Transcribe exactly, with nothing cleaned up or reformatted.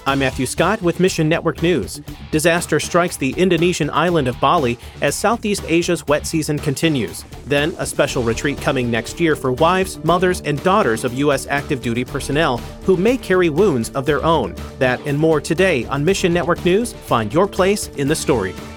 I'm Matthew Scott with Mission Network News. Disaster strikes the Indonesian island of Bali as Southeast Asia's wet season continues. Then, a special retreat coming next year for wives, mothers, and daughters of U S active duty personnel who may carry wounds of their own. That and more today on Mission Network News. Find your place in the story.